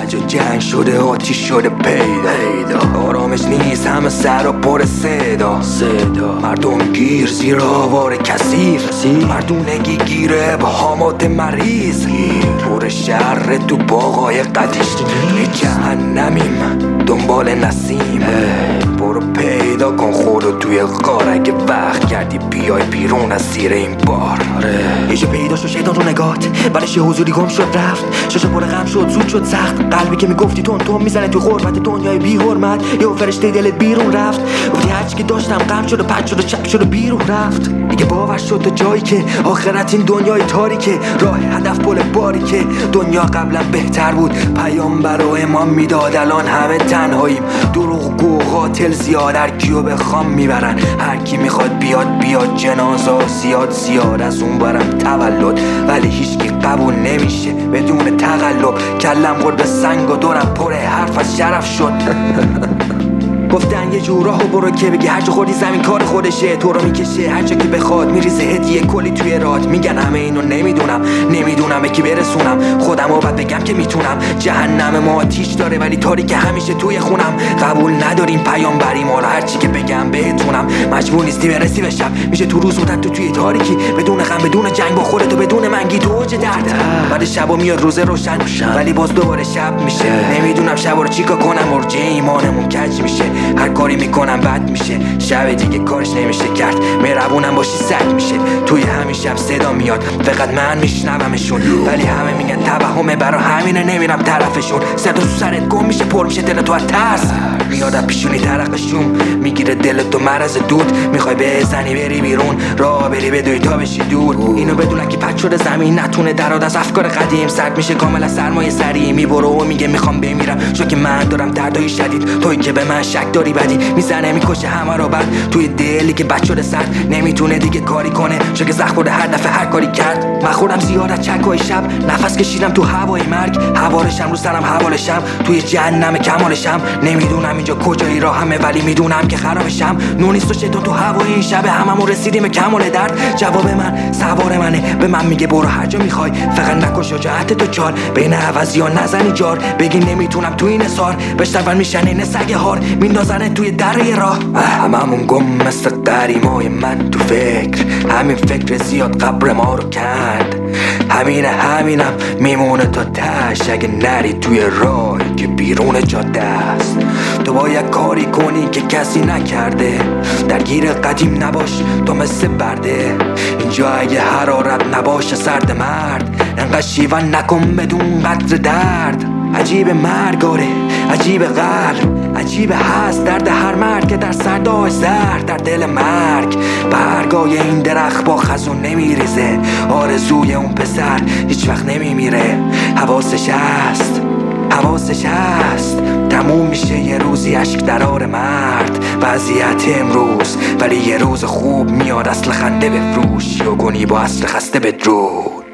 جا جنگ شده آتیش شده پیدا آرامش نیست همه سر و پر صدا مردم گیر زیر آوار کثیف مردونگی گیره به حامات مریض پر شهر تو باغای قدیش توی جهنمیم دنبال نسیم برو پیدا کن خودو توی غار اگه وقت کردی بیای بیرون از زیر این بار یه جا پیدا شد شیطان رو نگات بعدش یه حضوری گم شد رفت شاشه پر غم شد زود شد سخت قلبی که میگفتی تون میزنه توی غربت دنیای بی حرمت یه فرشته دلت بیرون رفت گفتی هرچی که داشتم غم شد و پد شد و چپ شد و بیرون رفت دیگه باور شد تا جایی که آخرت این دنیای تاریکه راه هدف پل باری که دنیا قبلا بهتر بود پیامبر و امام میداد الان همه تنهاییم دروغگو قاتل زیاد هر کیو بخوام میبرن هر کی میخواد بیاد جنازه زیاد از اون برم تولد ولی هیچکی قبول نمیشه بدون تقلب کلم قرب سنگ و دورم پر حرف از شرف شد گفتن یه جور راهو برو که بگی هرچه خوردی زمین کار خودشه تو رو میکشه هرچه که بخواد میریزه هدیه کلی توی رات میگن همه اینو نمیدونم به کی برسونم خودمو بعد بگم که میتونم جهنم ما آتیش داره ولی تاریک همیشه توی خونم قبول نداریم پیامبری ما رو هرچی که بگم بهتونم مجبور نیستی برسی به شب میشه تو روز مدت تو توی تاریکی بدون غم بدون جنگ با خودت و بدون منگی تو اوج درد بعد شبا میاد روز روشن ولی باز دوباره شب میشه نمیدونم شبا رو چیکار کنم ارجه ایمانمون کج میشه هر کاری میکنم بد میشه شب دیگه کارش نمیشه کرد مهربونم باشی سگ میشه توی همین شب صدا میاد فقط من میشنومشون ولی همه میگن توهمه برا همینه نمیرم طرفشون صدا تو سرت گم میشه پر میشه دل تو از ترس میاد پیشونی ترقشون میگیره دل تو مرض دود میخوای بزنی بری بیرون راه بری بدوی تا بشی دور اینو بدونن که پد شده زمین نتونه دراد از افکار قدیم سرد میشه کامل از سرمایه سری میبره و میگه میخوام بمیرم چون که من دارم دردای شدید توی که به من شک داری بدی میزنه میکشه همه رو بعد توی دلی که بد شده سرد نمیتونه دیگه کاری کنه چون که زخم خورده هر دفعه هر کاری کرد من خوردم زیاد از چکای شب نفس کشیدم تو هوای مرگ حوالشم رو سرم حوالشم توی جهنم کمالشم نمیدونم اینجا کجایی راهمه ولی میدونم که خرابشم نونیست و شیطان تو هوای این شب هممون رسیدیم به کمال درد جواب من سوار منه به من میگه برو هر جا میخوای فقط نکش شجاعت تو چار بین عوضی ها نزنی جار بگی نمیتونم توی این حصار بشترون میشن این سگ هار میندازن توی در راه هممون گم مثل قریمای من تو فکر همین فکر زیاد قبر ما رو کرد همینم میمونه تا تش اگه نری توی راه که بیرون جاده است تو باید کاری کنی که کسی نکرده درگیر قدیم نباش تو مثل برده اینجا اگه حرارت نباشه سرد مرد انقدر شیون نکن بدون قدر درد عجیب مرگاره عجیب قلب عجیب هست درد هر مرد که در سرداش زرد در دل مرگ برگای این درخت با خزون نمیریزه آرزوی اون پسر هیچ وقت نمیمیره حواسش هست تموم میشه یه روزی عشق درار مرد وضعیت امروز ولی یه روز خوب میاد اصل خنده بفروش یا گونی با اصل خسته بدرود